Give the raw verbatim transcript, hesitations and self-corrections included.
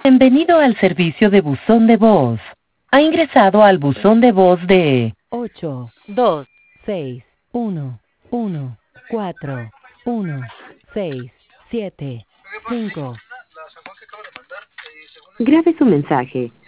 Bienvenido al servicio de buzón de voz. Ha ingresado al buzón de voz de ocho, dos, seis, uno, uno, cuatro, uno, seis, siete, cinco. Grabe su mensaje